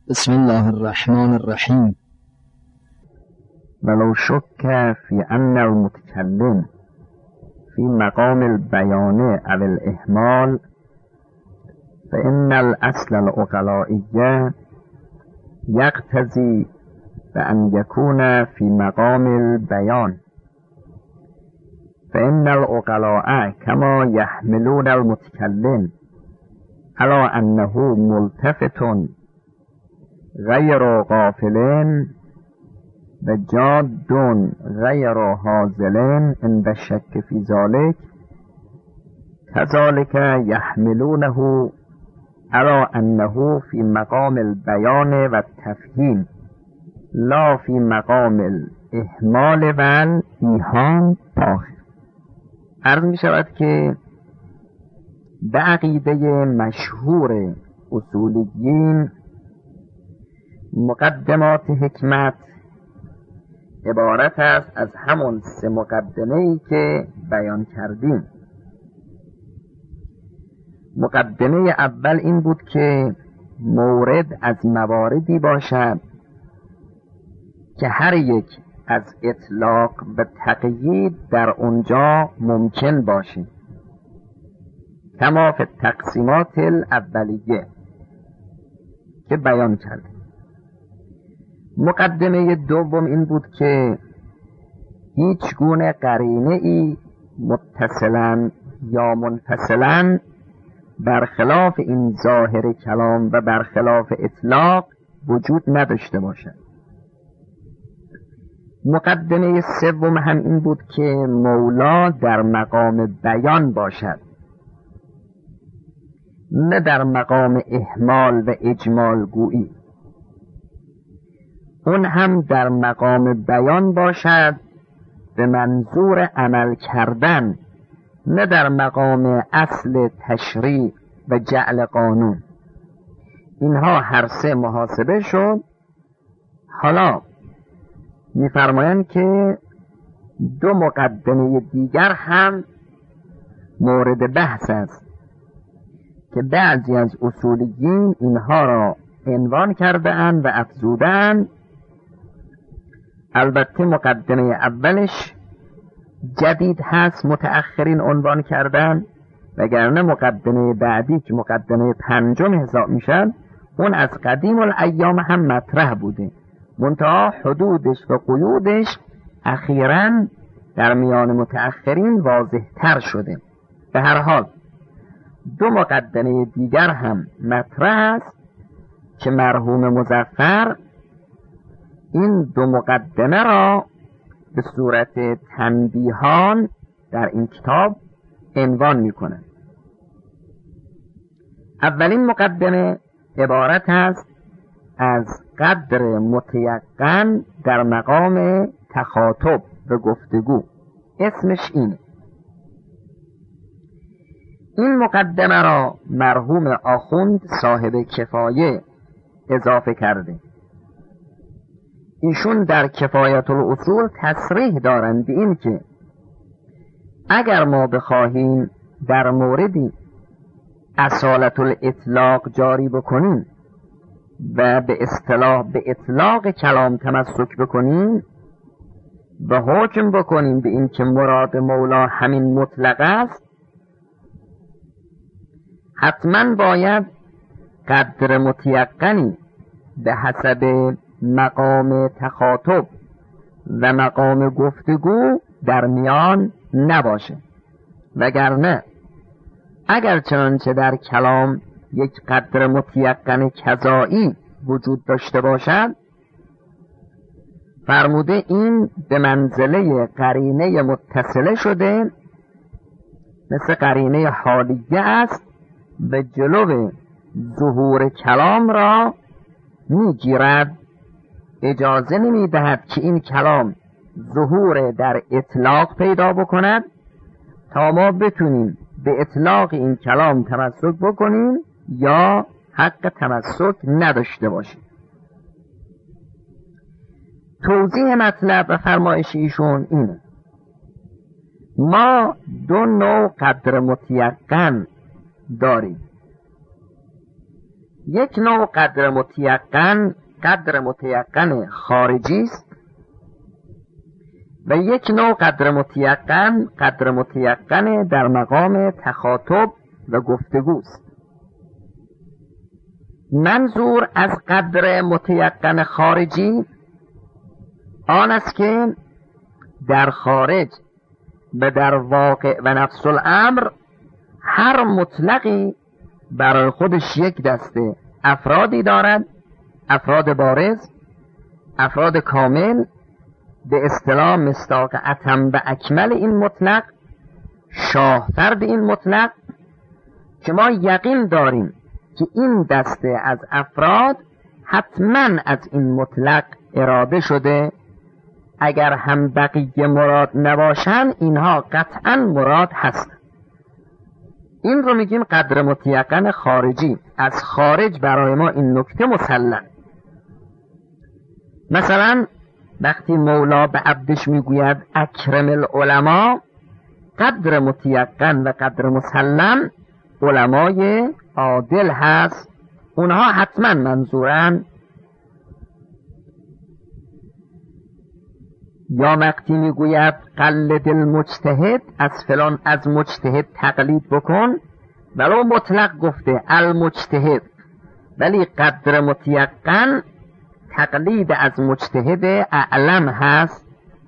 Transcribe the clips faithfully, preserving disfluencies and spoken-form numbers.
بسم الله الرحمن الرحیم. ولو شك في أن المتكلم في مقام البيان أو الإهمال فإن الأصل العقلائي يقتضي بأن يكون في مقام البيان، فإن العقلاء كما يحملون المتكلم على أنه ملتفت غير غافل و جاد غیر حاضل عند الشك في ذلك، كذلك يحملونه على أنه في مقام البيان والتفهيم لا في مقام الإهمال والإيهام. عرض می شود که به عقیده مشهور اصولیین مقدمات حکمت عبارت است از همون سه مقدمه‌ای که بیان کردیم. مقدمه اول این بود که مورد از مواردی باشد که هر یک از اطلاق و تقیید در اونجا ممکن باشه، کما فی التقسیمات الاولیه که بیان کردیم. مقدمه دوم این بود که هیچ گونه قرینه ای متصلاً یا منفصلاً برخلاف این ظاهر کلام و برخلاف اطلاق وجود نداشته باشد. مقدمه سوم هم این بود که مولا در مقام بیان باشد، نه در مقام اهمال و اجمال گویی. اون هم در مقام بیان باشد به منظور عمل کردن، نه در مقام اصل تشریع و جعل قانون. اینها هر سه محاسبه شد. حالا می‌فرمایند که دو مقدمه دیگر هم مورد بحث است که بعضی از اصولیین اینها را عنوان کرده اند و افزودند. البته مقدمه اولش جدید هست، متأخرین عنوان کردن، وگرنه مقدمه بعدی که مقدمه پنجم حساب میشن اون از قدیم الایام هم مطرح بوده، منتها حدودش و قیودش اخیراً در میان متأخرین واضح تر شده. به هر حال دو مقدمه دیگر هم مطرح است که مرحوم مظفر این دو مقدمه را به صورت تنبیهان در این کتاب عنوان می‌کنند. اولین مقدمه عبارت است از قدر متیقن در مقام تخاطب و گفتگو. اسمش اینه. این مقدمه را مرحوم آخوند صاحب کفایه اضافه کرده. ایشون در کفایت الاصول تصریح دارند به این که اگر ما بخواهیم در موردی اصالت الاطلاق جاری بکنیم و به اصطلاح به اطلاق کلام تمسک بکنیم و حکم بکنیم به این که مراد مولا همین مطلق است، حتما باید قدر متیقنی به حسب مقام تخاطب و مقام گفتگو در میان نباشه. وگرنه اگر چنانچه در کلام یک قدر متیقن کذایی وجود داشته باشد، فرموده این به منزله قرینه متصله شده، مثل قرینه حالیه است و جلو ظهور کلام را میگیرد، اجازه نمی دهد که این کلام ظهور در اطلاق پیدا بکند تا ما بتونیم به اطلاق این کلام تمسک بکنیم یا حق تمسک نداشته باشیم. توضیح مطلب و فرمایش ایشون اینه: ما دو نوع قدر متیقن داریم. یک نوع قدر متیقن قدر متیقن خارجی است و یک نوع قدر متیقن قدر متیقن در مقام تخاطب و گفتگوست. منظور از قدر متیقن خارجی آن است که در خارج و در واقع و نفس الامر هر مطلقی برای خودش یک دسته افرادی دارد، افراد بارز، افراد کامل، به اصطلاح مصداق اتم و اکمل این مطلق، شاه فرد این مطلق، که ما یقین داریم که این دسته از افراد حتما از این مطلق اراده شده، اگر هم بقیه مراد نباشن اینها قطعا مراد هست. این رو میگیم قدر متیقن خارجی، از خارج برای ما این نکته مسلم. مثلا وقتی مولا به عبدش میگوید اکرم العلماء، قدر متیقن و قدر مسلم علمای عادل هست، اونها حتما منظورن. یا وقتی میگوید قلد المجتهد، از فلان از مجتهد تقلید بکن، ولو مطلق گفته المجتهد، ولی قدر متیقن تقلید از مجتهد اعلم هست.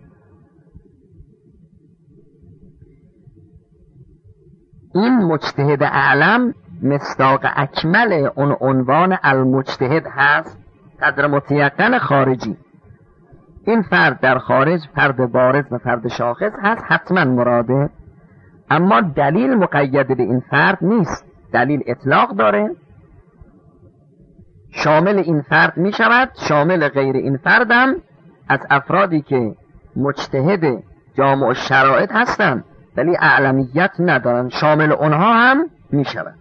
این مجتهد اعلم مصداق اکمل اون عنوان المجتهد هست، قدر متیقن خارجی. این فرد در خارج فرد بارز و فرد شاخص هست، حتما مراده، اما دلیل مقید به این فرد نیست، دلیل اطلاق داره، شامل این فرد می شود، شامل غیر این فردم از افرادی که مجتهد جامع الشرائط هستند ولی اعلمیت ندارن، شامل اونها هم می شود.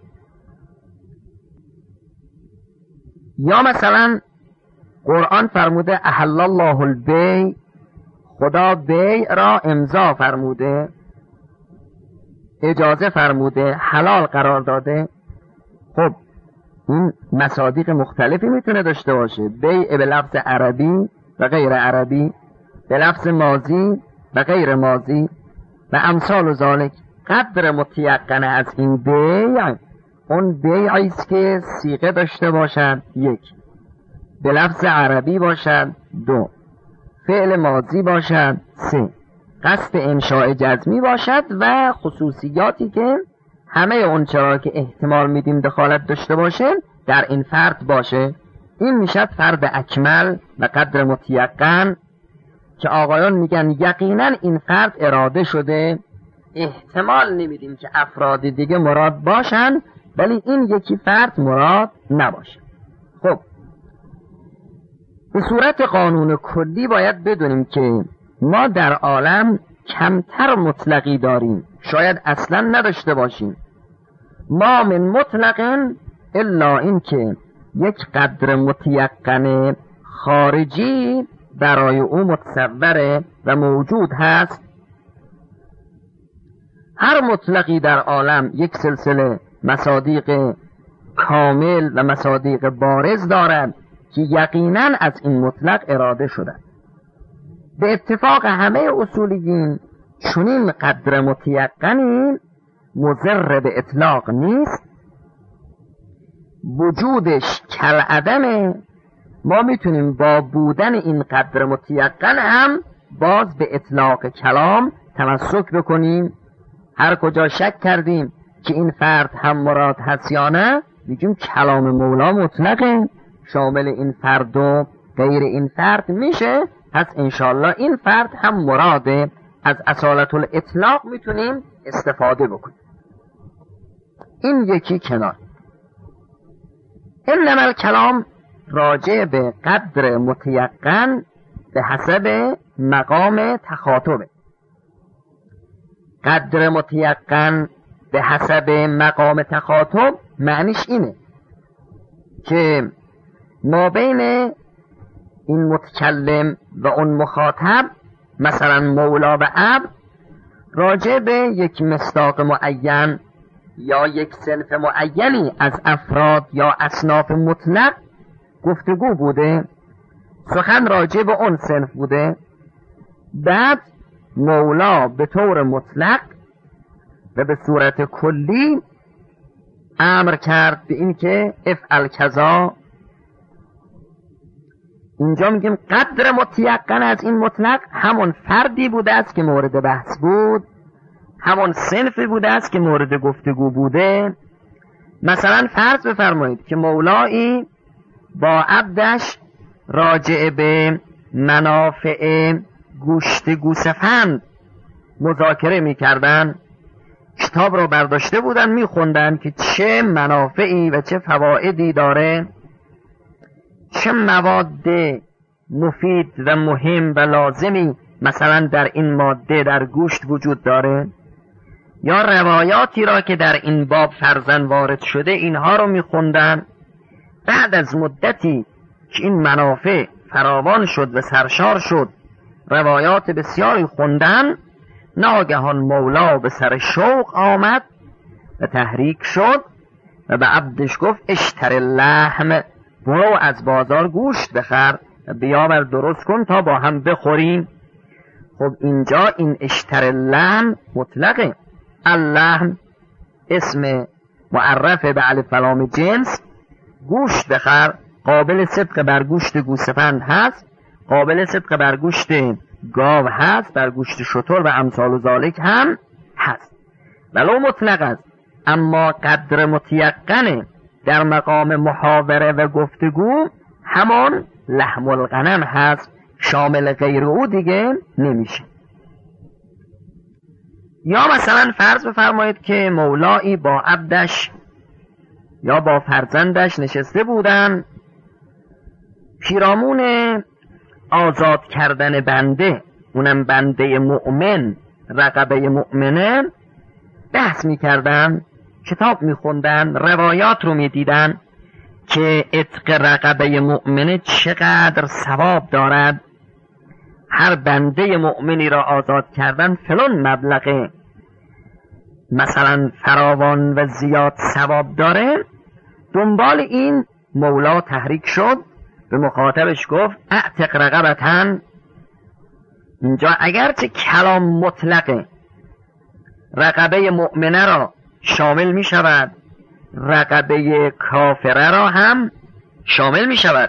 یا مثلا قرآن فرموده احل الله البیع، خدا بیع را امضا فرموده، اجازه فرموده، حلال قرار داده. خب این مصادیق مختلفی میتونه داشته باشه، بیع به لفظ عربی و غیر عربی، به لفظ ماضی و غیر ماضی و امثال و ذالک. قدر متیقن از این بیع اون بیعی است که صیغه داشته باشد، یک، به لفظ عربی باشد، دو، فعل ماضی باشد، سه، قصد انشاء جزمی باشد و خصوصیاتی که همه اون چرا که احتمال میدیم دخالت داشته باشه در این فرد باشه. این میشد فرد اکمل و قدر متیقن که آقایان میگن یقینا این فرد اراده شده، احتمال نمیدیم که افراد دیگه مراد باشن ولی این یکی فرد مراد نباشه. خب به صورت قانون کلی باید بدونیم که ما در عالم کمتر مطلقی داریم، شاید اصلا نداشته باشیم. ما من مطلقن الا این که یک قدر متیقن خارجی برای او متصوره و موجود هست. هر مطلقی در عالم یک سلسله مصادیق کامل و مصادیق بارز دارد که یقینا از این مطلق اراده شده. به اتفاق همه اصولیین چنین قدر متیقنی مضر به اطلاق نیست، وجودش کالعدمه. ما میتونیم با بودن این قدر متیقن هم باز به اطلاق کلام تمسک بکنیم. هر کجا شک کردیم که این فرد هم مراد هست یا نه، میگیم کلام مولا مطلقه، شامل این فرد و غیر این فرد میشه، پس انشالله این فرد هم مراده. از اصالت الاطلاق میتونیم استفاده بکنیم. این یکی کنار. انما الکلام راجع به قدر متیقن به حسب مقام تخاطبه. قدر متیقن به حسب مقام تخاطب معنیش اینه که ما بین این متکلم و اون مخاطب، مثلا مولا و عبد، راجع به یک مصداق معین یا یک صنف معینی از افراد یا اصناف مطلق گفتگو بوده، سخن راجع به اون صنف بوده، بعد مولا به طور مطلق و به صورت کلی امر کرد به این که افعل کذا. اینجا میگیم قدر متیقن از این مطلق همون فردی بوده است که مورد بحث بود، همون صنفی بوده است که مورد گفتگو بوده. مثلا فرض بفرمایید که مولایی با عبدش راجع به منافع گوشت گوسفند مذاکره میکردن، کتاب را برداشته بودن میخوندن که چه منافعی و چه فوائدی داره، چه مواد مفید و مهم و لازمی مثلا در این ماده در گوشت وجود داره، یا روایاتی را که در این باب فرزن وارد شده اینها رو میخوندن. بعد از مدتی که این منافع فراوان شد و سرشار شد، روایات بسیاری خوندن، ناگهان مولا به سر شوق آمد و تحریک شد و به عبدش گفت اشتر اللحم، برو از بازار گوشت بخر و بیاور درست کن تا با هم بخوریم. خب اینجا این اشتر اللحم مطلقه، اللحم اسم معرفه به الف لام جنس، گوشت بخر قابل صدق بر گوشت گوسفند هست، قابل صدق بر گوشت گاو هست، بر گوشت شتر و امثال و ذالک هم هست، ولو مطلق است. اما قدر متیقنه در مقام محاوره و گفتگو همان لحم الغنم هست، شامل غیر او دیگه نمیشه. یا مثلا فرض بفرمایید که مولایی با عبدش یا با فرزندش نشسته بودن، پیرامون آزاد کردن بنده، اونم بنده مؤمن، رقبه مؤمنه، بحث میکردن، کتاب میخوندن، روایات رو میدیدن که عتق رقبه مؤمنه چقدر ثواب دارد، هر بنده مؤمنی را آزاد کردن فلان مبلغ مثلا فراوان و زیاد ثواب داره. دنبال این مولا تحریک شد، به مخاطبش گفت اعتق رقبتن. اینجا اگرچه کلام مطلقه، رقبه مؤمنه را شامل می شود، رقبه کافره را هم شامل می شود،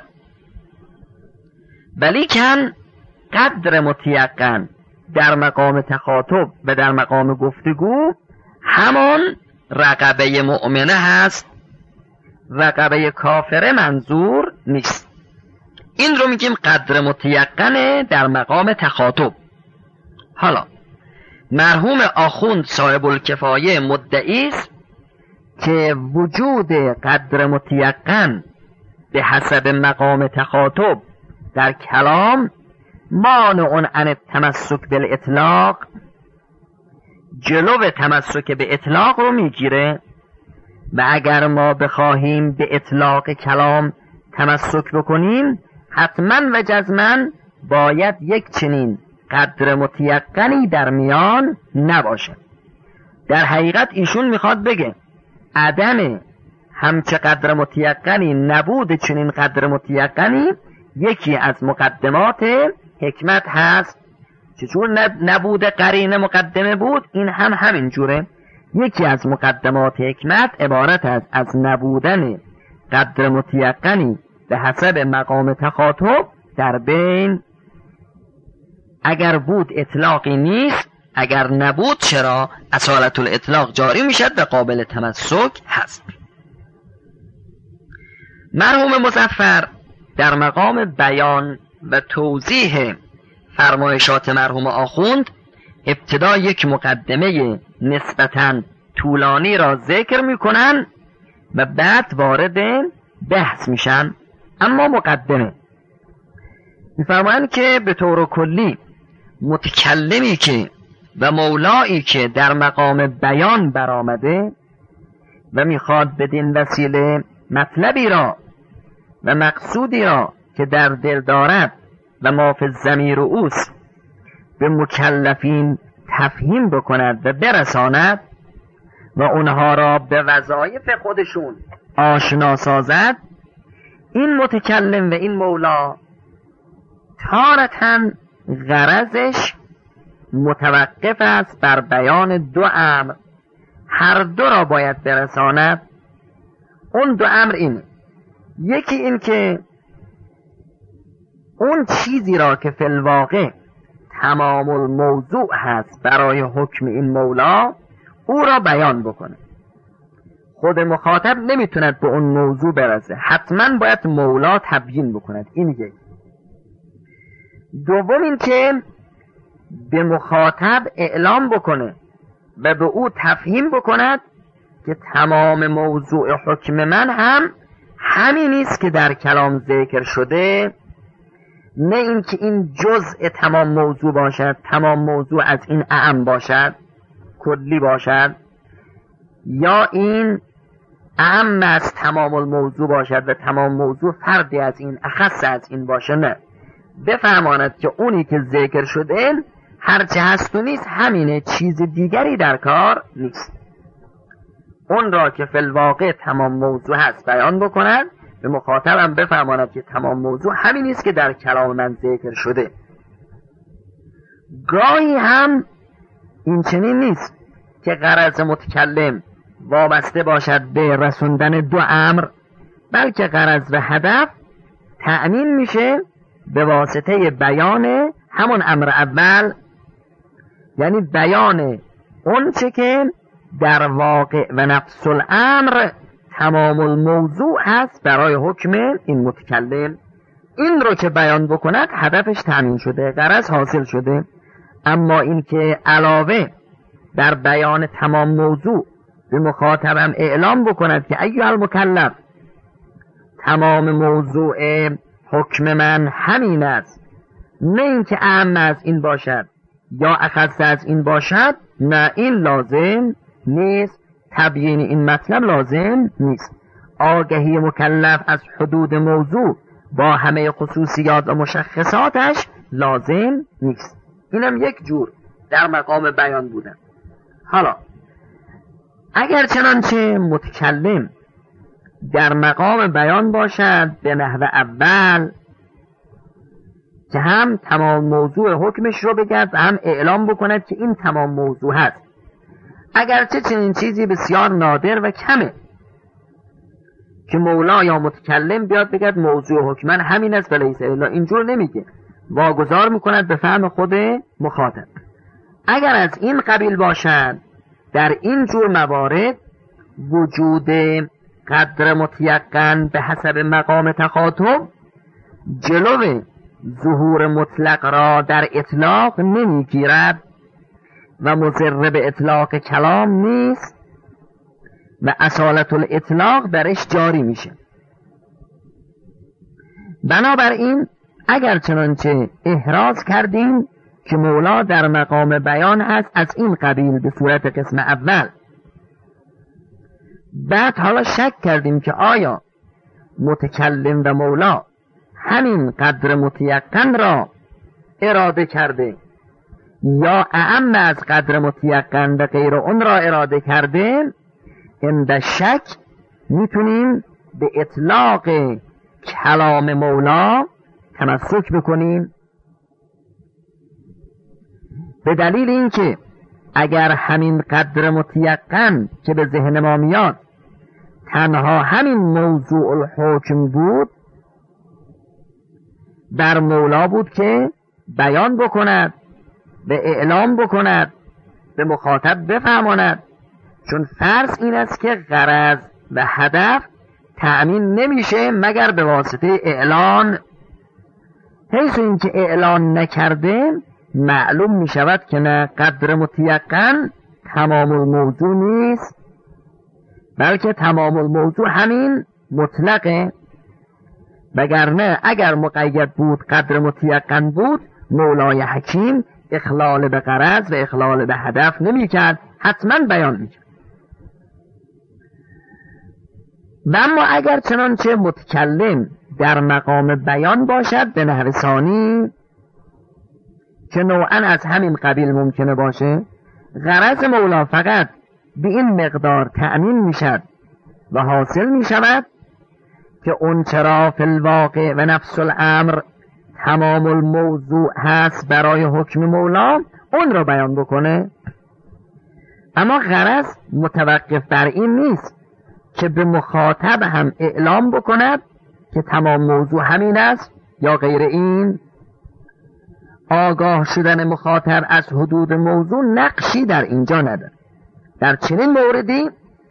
ولیکن قدر متیقن در مقام تخاطب و در مقام گفتگو همان رقبه مؤمنه هست، رقبه کافره منظور نیست. این رو میگیم قدر متیقنه در مقام تخاطب. حالا مرحوم آخوند صاحب الکفایه مدعی است که وجود قدر متیقن به حسب مقام تخاطب در کلام مانع عن التمسک بالاطلاق، جلو تمسک به اطلاق رو میگیره و اگر ما بخواهیم به اطلاق کلام تمسک بکنیم حتما و جزما باید یک چنین قدر متیقنی در میان نباشه. در حقیقت ایشون میخواد بگه عدم همچه قدر متیقنی، نبود چنین قدر متیقنی یکی از مقدمات حکمت هست. چون نبود قرینه مقدمه بود، این هم همین جوره. یکی از مقدمات حکمت عبارت است از نبودن قدر متیقنی به حسب مقام تخاطب در بین. اگر بود اطلاقی نیست، اگر نبود چرا اصالت الاطلاق جاری میشد و قابل تمسک هست. مرحوم مظفر در مقام بیان و توضیح فرمایشات مرحوم آخوند ابتدا یک مقدمه نسبتاً طولانی را ذکر میکنن و بعد وارد بحث میشن. اما مقدمه میفرمایند که به طور کلی متکلمی که و مولایی که در مقام بیان برآمده و میخواد بدین وسیله مطلبی را و مقصودی را که در دل دارد و ما فی الضمیر اوست به مکلفین تفهیم بکند و برساند، و اونها را به وظایف خودشون آشنا سازد، این متکلم و این مولا تارتاً غرضش متوقف است بر بیان دو امر، هر دو را باید برساند. اون دو امر این: یکی این که اون چیزی را که فی الواقع تمام الموضوع هست برای حکم این مولا، او را بیان بکنه. خود مخاطب نمیتوند به اون موضوع برسه، حتما باید مولا تبیین بکند. این یک. دوم این که به مخاطب اعلام بکنه و به او تفهیم بکند که تمام موضوع حکم من هم همین است که در کلام ذکر شده، نه این که این جزء تمام موضوع باشد، تمام موضوع از این اعم باشد، کلی باشد، یا این اعم از تمام الموضوع باشد و تمام موضوع فردی از این، اخص از این باشه. نه، بفرماند که اونی که ذکر شده هرچه هست و نیست همینه، چیز دیگری در کار نیست. اون را که فی الواقع تمام موضوع هست بیان بکند، به مخاطبم بفرماند که تمام موضوع همین است که در کلام من ذکر شده. گاهی هم این چنین نیست که غرض متکلم وابسته باشد به رسوندن دو امر، بلکه غرض و هدف تأمین میشه به واسطه بیان همون امر اول، یعنی بیان اون چه که در واقع و نفس الامر تمام الموضوع هست برای حکم این متکلم. این رو که بیان بکند هدفش تأمین شده، غرض حاصل شده. اما این که علاوه در بیان تمام موضوع به مخاطبم اعلام بکند که ایها المکلف تمام موضوع حکم من همین است، نه اینکه اعم از این باشد یا اخص از این باشد، نه، این لازم نیست. تبیین این مطلب لازم نیست. آگهی مکلف از حدود موضوع با همه خصوصیات و مشخصاتش لازم نیست. اینم یک جور در مقام بیان بودن. حالا اگر چنانچه متکلم در مقام بیان باشد به نحو اول که هم تمام موضوع حکمش رو بگد و هم اعلام بکند که این تمام موضوع هست، اگرچه چنین چیزی بسیار نادر و کمه که مولا یا متکلم بیاد بگد موضوع حکمن همین است و لیس الا، اینجور نمیگه، واگذار میکند به فهم خود مخاطب. اگر از این قبیل باشد، در این جور موارد وجود قدر متیقن به حسب مقام تخاطب جلو ظهور مطلق را در اطلاق نمیگیرد و مضر به اطلاق کلام نیست و اصالت الاطلاق درش جاری میشه. بنابراین اگر چنانچه احراز کردیم که مولا در مقام بیان هست از این قبیل به صورت قسم اول، بعد حالا شک کردیم که آیا متکلم و مولا همین قدر متیقن را اراده کرده یا اعم از قدر متیقن و غیر اون را اراده کرده، عند شک میتونیم به اطلاق کلام مولا تمسک بکنیم، به دلیل اینکه اگر همین قدر متیقن که به ذهن ما میاد تنها همین موضوع الحکم بود، در مولا بود که بیان بکند، به اعلام بکند، به مخاطب بفهماند، چون فرض این است که غرض و هدف تأمین نمیشه مگر به واسطه اعلان. حیث این که اعلان نکرده معلوم می شود که نه قدر متیقن تمام الموضوع نیست، بلکه تمام الموضوع همین مطلقه. وگرنه اگر مقید بود قدر متیقن بود، مولای حکیم اخلال به غرض و اخلال به هدف نمی کرد، حتما بیان می کرد. و اما اگر چنانچه متکلم در مقام بیان باشد به نحو ثانی که نوعا از همین قبیل ممکنه باشه، غرض مولا فقط به این مقدار تأمین می شد و حاصل می شود که اون چرا فی الواقع و نفس الامر تمام الموضوع هست برای حکم مولا اون رو بیان بکنه. اما غرض متوقف بر این نیست که به مخاطب هم اعلام بکند که تمام موضوع همین است یا غیر این. آگاه شدن مخاطب از حدود موضوع نقشی در اینجا نداره. در چنین موردی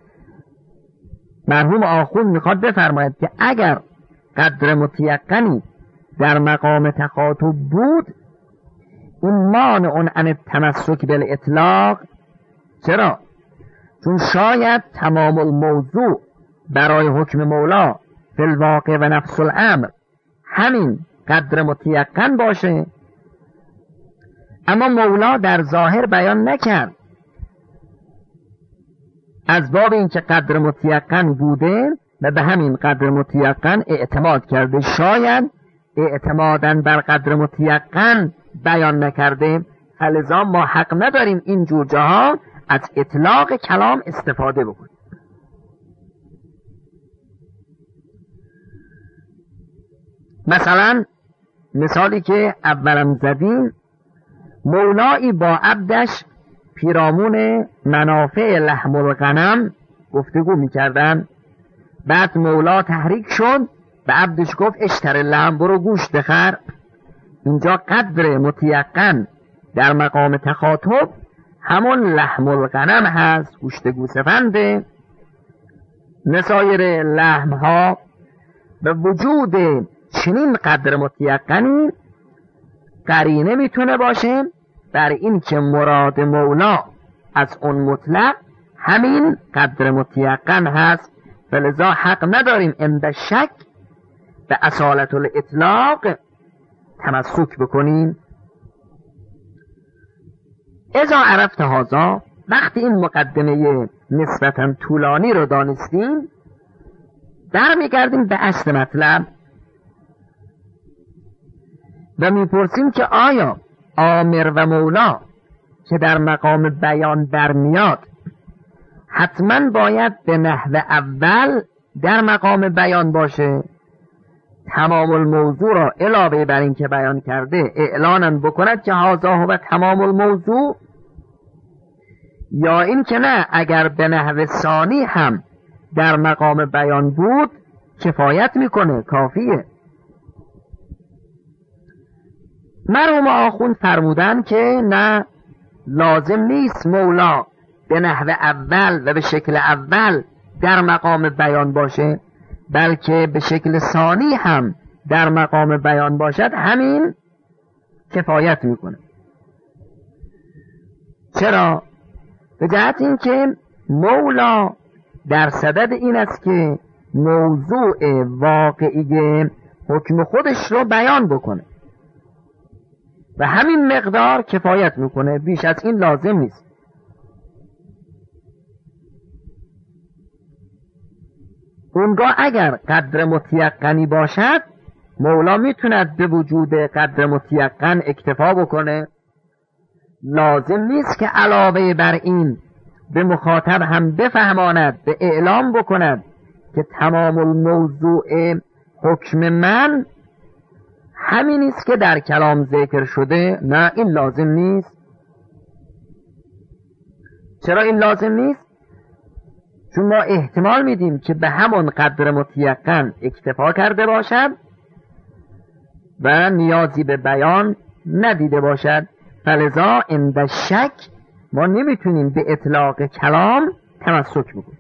مرحوم آخوند میخواد بفرماید که اگر قدر متیقنی در مقام تخاطب بود این مانع عن التمسک بالاطلاق. چرا؟ چون شاید تمام الموضوع برای حکم مولا فی الواقع و نفس الامر همین قدر متیقن باشه، اما مولا در ظاهر بیان نکرد. از باب این که قدر متیقن بوده و به همین قدر متیقن اعتماد کرده، شاید اعتمادن بر قدر متیقن بیان نکرده، فلذا ما حق نداریم این جور جاها از اطلاق کلام استفاده بکنیم. مثلا مثالی که اولم زدیم، مولایی با عبدش پیرامون منافع لحم الغنم گفتگو میکردن. بعد مولا تحریک شد به عبدش گفت اشتر لحم، برو گوشت بخر. اینجا قدر متیقن در مقام تخاطب همون لحم الغنم هست، گوشت گوسفنده. نسایر لحم ها به وجود چنین قدر متیقنی قرینه میتونه باشه بر این که مراد مولا از اون مطلق همین قدر متیقن هست، فلذا حق نداریم عند شک به اصالت الاطلاق تمسک بکنیم. اذا عرفت هذا، وقتی این مقدمه نسبتا طولانی رو دانستیم در میگردیم به اصل مطلب و میپرسیم که آیا آمر و مولا که در مقام بیان برمیاد حتما باید به نحو اول در مقام بیان باشه، تمام الموضوع را علاوه بر این که بیان کرده اعلاناً بکند که هذا هو تمام الموضوع، یا این که نه اگر به نحو ثانی هم در مقام بیان بود کفایت میکنه، کافیه. مرحوم آخوند فرمودن که نه، لازم نیست مولا به نحو اول و به شکل اول در مقام بیان باشه، بلکه به شکل ثانی هم در مقام بیان باشد همین کفایت میکنه. چرا؟ به جهت این که مولا در صدد این است که موضوع واقعی حکم خودش رو بیان بکنه و همین مقدار کفایت میکنه، بیش از این لازم نیست. اونگاه اگر قدر متیقنی باشد مولا میتوند به وجود قدر متیقن اکتفا بکنه، لازم نیست که علاوه بر این به مخاطب هم بفهماند، به اعلام بکند که تمام الموضوع حکم من همین است که در کلام ذکر شده. نه، این لازم نیست. چرا این لازم نیست؟ چون ما احتمال میدیم که به همون قدر متیقن اکتفا کرده باشد و نیازی به بیان ندیده باشد، فلذا عند شک ما نمیتونیم به اطلاق کلام تمسک بکنیم.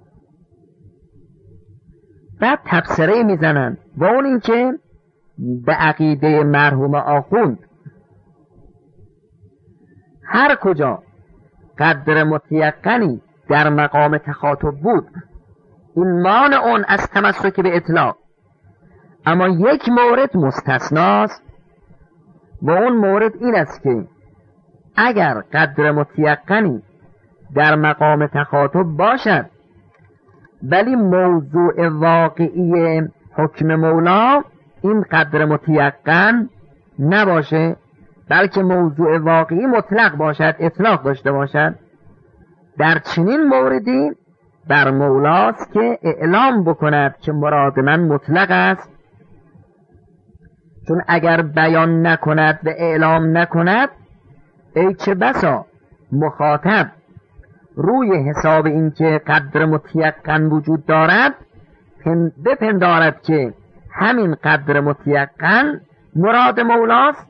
بعد تبصره میزنن و اون این که به عقیده مرحوم آخوند هر کجا قدر متیقنی در مقام تخاطب بود این مانع اون از تمسک به اطلاق، اما یک مورد مستثناست و اون مورد این است که اگر قدر متیقنی در مقام تخاطب باشد ولی موضوع واقعی حکم مولا این قدر متیقن نباشه، بلکه موضوع واقعی مطلق باشد، اطلاق داشته باشد، در چنین موردی بر مولاست که اعلام بکند که مراد من مطلق است، چون اگر بیان نکند و اعلام نکند ای چه بسا مخاطب روی حساب این که قدر متیقن وجود دارد بپندارد که همین قدر متیقن مراد مولاست،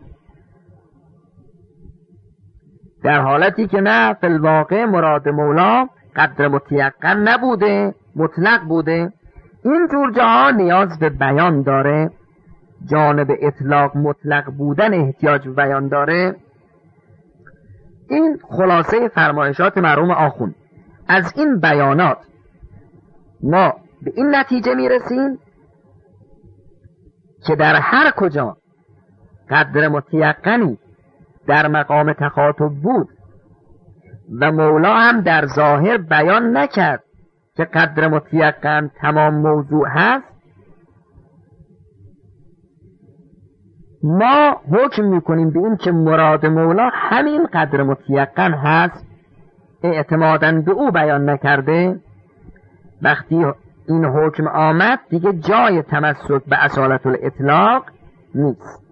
در حالتی که نه، فی الواقع مراد مولا قدر متیقن نبوده، مطلق بوده. این جور جاها نیاز به بیان داره، جانب اطلاق مطلق بودن احتیاج به بیان داره. این خلاصه فرمایشات مرحوم آخوند. از این بیانات ما به این نتیجه میرسیم که در هر کجا قدر متیقنی در مقام تخاطب بود و مولا هم در ظاهر بیان نکرد که قدر متیقن تمام موضوع هست، ما حکم میکنیم به این که مراد مولا همین قدر متیقن هست، اعتمادا به او بیان نکرده. وقتی این حکم آمد دیگه جای تمسک به اصالت الاطلاق نیست.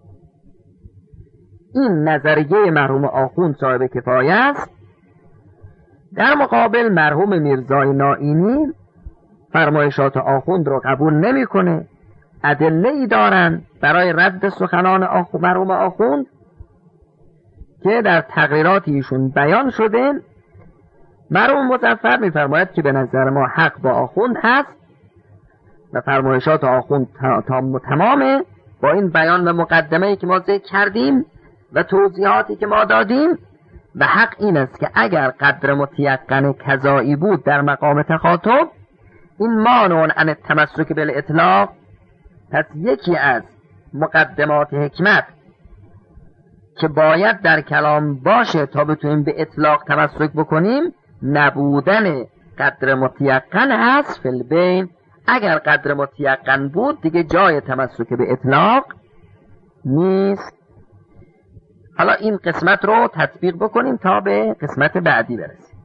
این نظریه مرحوم آخوند صاحب کفایه است. در مقابل مرحوم میرزای نائینی فرمایشات آخوند رو قبول نمیکنه. ادله ای دارن برای رد سخنان آخو مرحوم آخوند که در تقریرات ایشون بیان شده. مرحوم مظفر میفرماید که به نظر ما حق با آخوند هست و فرمایشات آخوند تام و تمامه. با این بیان و مقدمه‌ای که ما ذکر کردیم و توضیحاتی که ما دادیم، و حق این است که اگر قدر متیقن کذایی بود در مقام تخاطب، این مانع عن التمسک بالاطلاق، پس یکی از مقدمات حکمت که باید در کلام باشه تا بتونیم به اطلاق تمسک بکنیم، نبودن قدر متیقن هست فی البین. اگر قدر متیقن بود دیگه جای تمسک به اطلاق نیست. حالا این قسمت رو تطبیق بکنیم تا به قسمت بعدی برسیم.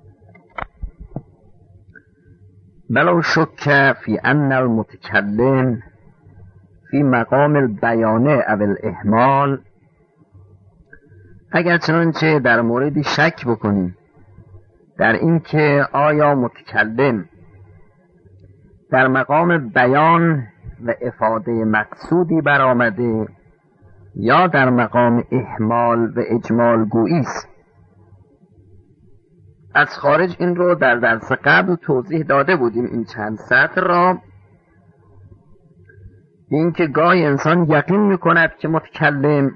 بلو شک فی ان المتکلم فی مقام البیان او الاهمال، اگر چنانچه در موردی شک بکنیم در این که آیا متکلم در مقام بیان و افاده مقصودی برآمده یا در مقام اهمال و اجمال گویی است. از خارج این رو در درس قبل توضیح داده بودیم، این چند سطر را، این که گاهی انسان یقین میکند که متکلم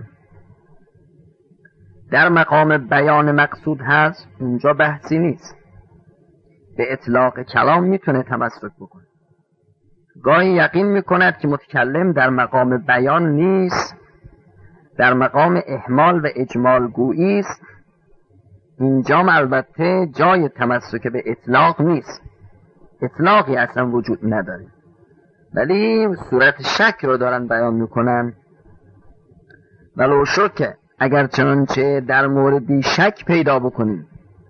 در مقام بیان مقصود هست، اونجا بحثی نیست، به اطلاق کلام میتونه تمسک بکنه. گاهی یقین میکند که متکلم در مقام بیان نیست، در مقام اهمال و اجمال گویی است، اینجا البته جای تمسک به اطلاق نیست، اطلاقی اصلا وجود نداره، ولی صورت شک رو دارن بیان میکنن. ولو شک، اگر چنانچه در موردی شک پیدا بکنیم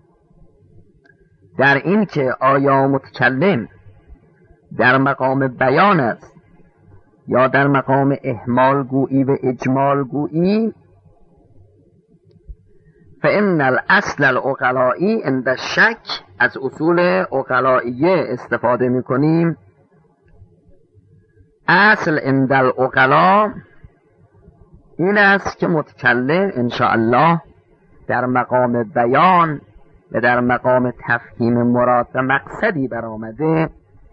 در این که آیا متکلم در مقام بیان است یا در مقام اهمال گویی و اجمال گویی، فإن الاصل العقلایی عند الشک، از اصول عقلائیه استفاده میکنیم. اصل عند العقلا این است که متکلم انشاءالله در مقام بیان و در مقام تفهیم مراد و مقصدی برآمده.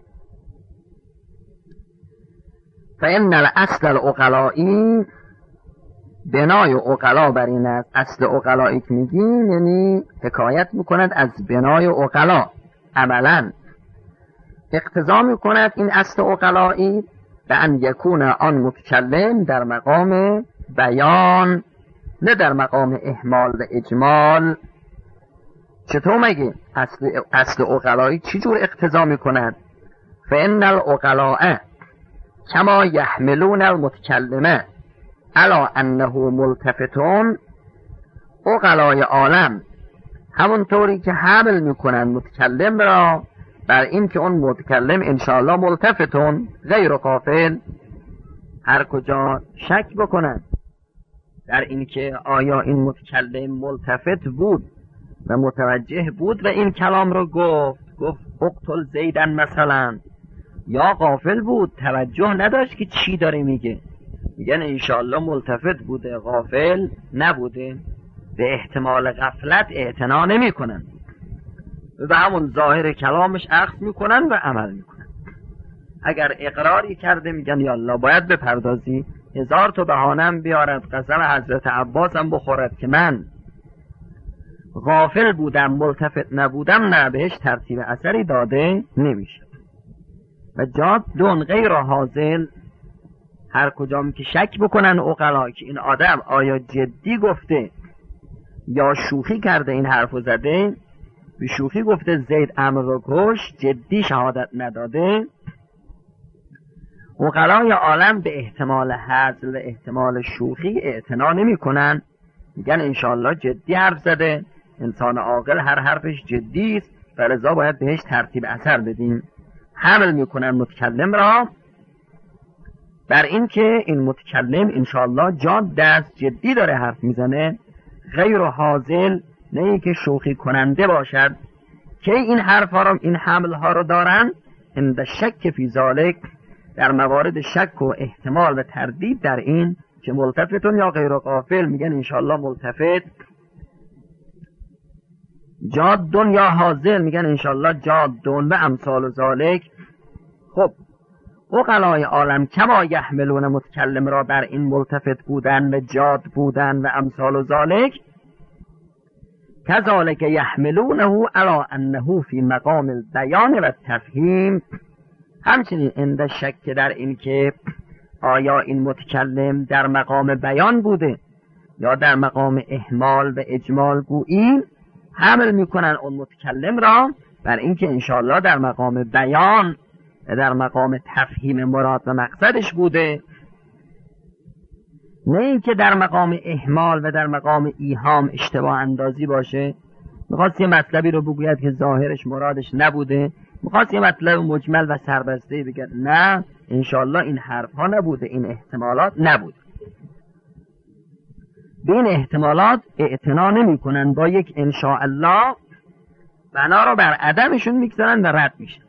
فإن الاصل العقلایی، بنای عقلا بر این است. اصل عقلایی که میگیم یعنی حکایت میکند از بنای عقلا، عملا اقتضا میکند این اصل عقلایی به ان یکون آن متکلم در مقام بیان نه در مقام اهمال و اجمال. چطور مگه اصل اصل عقلایی چی جور اقتضا میکند؟ فإن العقلاء کما یحملون المتکلمه علی انه ملتفتون، عقلای عالم همونطوری که حمل میکنن متکلم را بر این که اون متکلم انشاءالله ملتفتون غیر غافل، هر کجا شک بکنن در این که آیا این متکلم ملتفت بود و متوجه بود و این کلام رو گفت گفت اقتل زیدن مثلا، یا غافل بود توجه نداشت که چی داره میگه، میگن انشاءالله ملتفت بوده غافل نبوده، به احتمال غفلت اعتنا نمی کنن و همون ظاهر کلامش اخذ میکنن و عمل میکنن. اگر اقراری کرده میگن یالله باید بپردازی، هزار تا بهانم بیارد، قسم حضرت عباس هم بخورد که من غافل بودم ملتفت نبودم، نه بهش ترتیب اثری داده نمیشه. و جاد دون غیر حاضر، هر کجام که شک بکنن عقلا که این آدم آیا جدی گفته یا شوخی کرده این حرفو زده، به شوخی گفته زید امر رو کش، جدی شهادت نداده، عقلای عالم به احتمال هزل و احتمال شوخی اعتنا نمی کنن، میگن انشاءالله جدی حرف زده، انسان عاقل هر حرفش جدی است و لذا باید بهش ترتیب اثر بدیم. حمل میکنن متکلم را بر این که این متکلم انشاءالله جاد دست جدی داره حرف میزنه، غیر حاضر، نه ای که شوخی کننده باشد. که این حرف ها رو، این حمل ها رو دارن اند شک فی ذالک، در موارد شک و احتمال و تردید در این که ملتفتون یا غیر غافل، میگن انشاءالله ملتفت، جادون یا حاضر، میگن انشاءالله جادون و امثال ذالک. خب عقلای عالم کما یحملون متکلم را بر این ملتفت بودن و جاد بودن و امثال ذالک، کذالک یحملونه علی انه فی مقام البیان و تفهیم، همچنین اند شک در این که آیا این متکلم در مقام بیان بوده یا در مقام اهمال و اجمال گویی، حمل میکنن اون متکلم را بر این که انشاءالله در مقام بیان و در مقام تفهیم مراد و مقصدش بوده، نه این که در مقام اهمال و در مقام ایهام اشتباه اندازی باشه، میخواست یه مطلبی رو بگوید که ظاهرش مرادش نبوده، میخواست یه مطلب مجمل و سربسته بگه، نه انشاءالله این حرف ها نبوده، این احتمالات نبوده. به این احتمالات اعتنا نمی کنن، با یک انشاءالله بنا رو بر عدمشون میگذارن و رد میشن.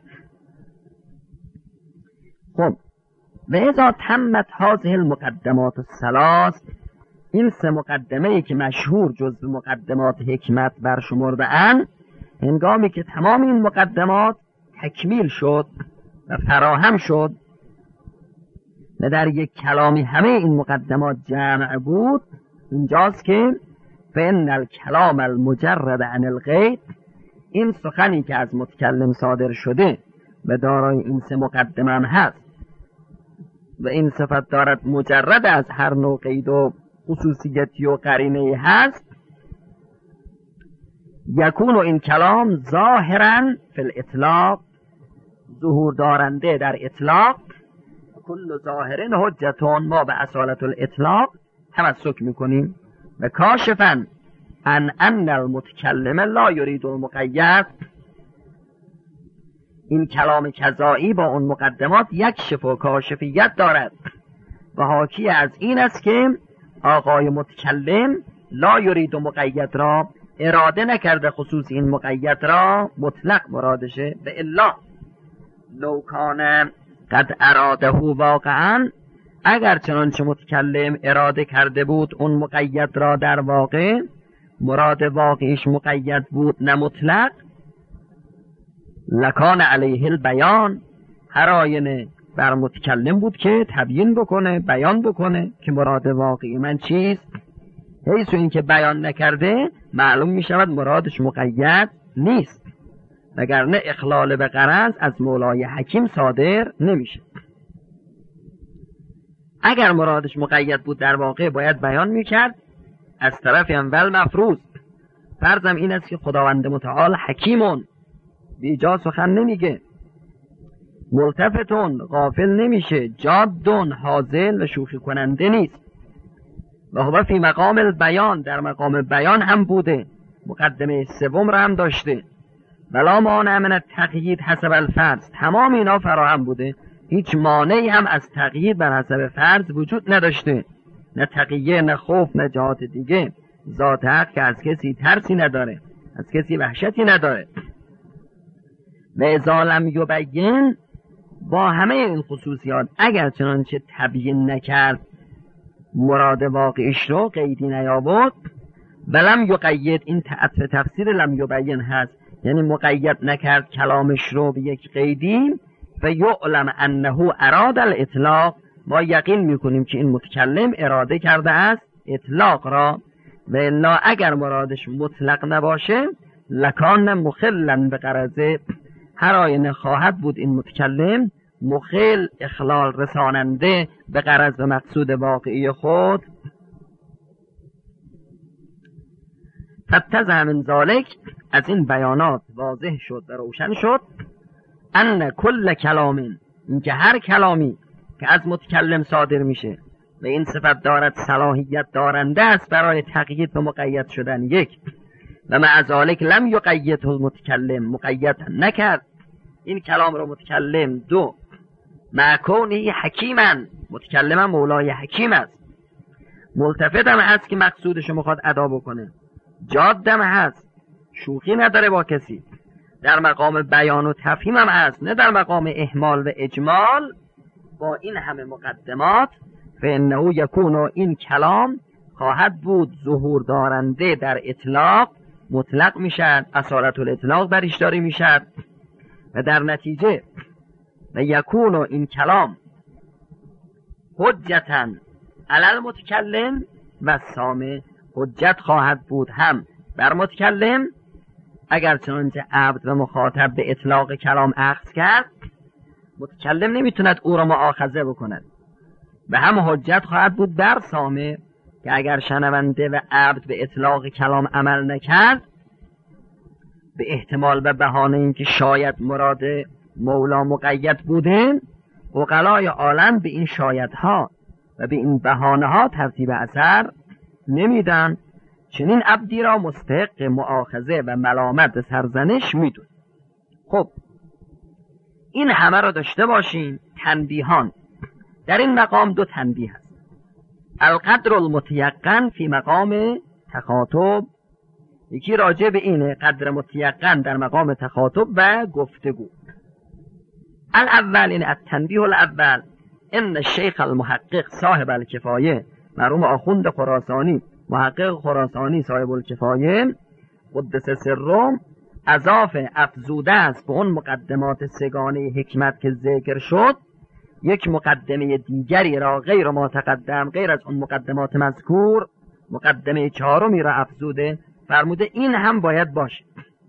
خب و اذا تمت هذه المقدمات الثلاث، این سه مقدمه ای که مشهور جزو مقدمات حکمت برشمرده اند، هنگامی که تمام این مقدمات تکمیل شد و فراهم شد و در یک کلامی همه این مقدمات جمع بود، اینجاست که فإن الکلام المجرد عن الغیب، این سخنی که از متکلم صادر شده و دارای این سه مقدمه هم هست و این صفت دارد مجرد از هر نوع قید و خصوصیتی و قرینه هست، یکون این کلام ظاهرا فی الاطلاق، ظهور دارنده در اطلاق، کل ظاهرین حجتون، ما به اصالت الاطلاق تمسک میکنیم، و کاشفا ان ان المتکلم لا یرید المقید، این کلام کذایی با اون مقدمات یک شف و کاشفیت دارد و حاکی از این است که آقای متکلم لا یرید مقید را اراده نکرده، خصوص این مقید را مطلق مرادشه، به الا لو کان قد اراده واقعا، اگر چنانچه متکلم اراده کرده بود اون مقید را در واقع، مراد واقعیش مقید بود نه مطلق، لکان علیه البیان، هر آینه بر متکلم بود که تبیین بکنه، بیان بکنه که مراد واقعی من چیست. حیث این که بیان نکرده معلوم می شود مرادش مقید نیست، وگرنه اخلال به غرض از مولای حکیم صادر نمیشه. اگر مرادش مقید بود در واقع باید بیان میکرد از طرف اول مفروض. فرضم این است که خداوند متعال حکیمون، بیجا سخن نمیگه، ملتفتون غافل نمیشه، جادون حاضر و شوخی کننده نیست، و هو فی مقام البیان، در مقام بیان هم بوده، مقدمه سوم را هم داشته. ولا مانع من التقیید حسب الفرض، تمام اینا فراهم بوده، هیچ مانعی هم از تقیید بر حسب فرض وجود نداشته، نه تقیه، نه خوف، نه جهات دیگه. ذات حق که از کسی ترسی نداره، از کسی وحشتی نداره. و اذا لم یبین، با همه این خصوصیات اگر چنانچه تبیین نکرد مراد واقعیش رو، قیدی نیاورد، ولم یقید، این عطف تفسیر لم یبین هست، یعنی مقید نکرد کلامش رو به یک قیدی، فیعلم انه اراد الاطلاق، ما یقین میکنیم که این متکلم اراده کرده است اطلاق را. و الا اگر مرادش مطلق نباشه، لکان مخلا به غرضه، هر آینه خواهد بود این متکلم مخل، اخلال رساننده به غرض و مقصود واقعی خود. فتضح من ذالک، از این بیانات واضح شد و روشن شد، ان کل کلام، اینکه هر کلامی که از متکلم صادر میشه و این صفت دارد صلاحیت دارنده است برای تقیید به مقید شدن، یک، و مع ذالک لم یقیده المتکلم، مقید نکرد این کلام رو متکلم، دو، مع کونه حکیما، متکلم مولای حکیم است، ملتفتم هست که مقصودش رو میخواد ادا بکنه، جادم هست، شوخی نداره با کسی، در مقام بیان و تفهیم هم هست، نه در مقام اهمال و اجمال. با این همه مقدمات فانه یکون، این کلام خواهد بود ظهور دارنده در اطلاق، مطلق میشد، اصالت الاطلاق برش داری میشد، و در نتیجه و یکون، این کلام حجتاً علی المتکلم و سامع، حجت خواهد بود هم بر متکلم، اگر چنانچه عبد و مخاطب به اطلاق کلام اخذ کرد، متکلم نمیتوند او را مؤاخذه بکند، و هم حجت خواهد بود بر سامع، که اگر شنونده و عبد به اطلاق کلام عمل نکرد، به احتمال و بهانه اینکه شاید مراد مولا مقید بوده، عقلای عالم به این شایدها و به این بهانه ها ترتیب اثر نمیدن، چنین عبدی را مستحق مؤاخذه و ملامت و سرزنش میدون. خب این همه را داشته باشیم. تنبیهان، در این مقام دو تنبیه هست. القدر المتیقن فی مقام تخاطب، یکی راجع به اینه قدر متیقن در مقام تخاطب و گفتگو. الاول، این التنبیه الاول، ان الشیخ المحقق صاحب الکفایه، مرحوم آخوند خراسانی، محقق خراسانی صاحب الکفایه قدس سرم، اضاف افزوده است به اون مقدمات سگانه حکمت که ذکر شد، یک مقدمه دیگری را غیر ما تقدم، غیر از اون مقدمات مذکور، مقدمه چهارمی را افزوده، فرموده این هم باید باشه.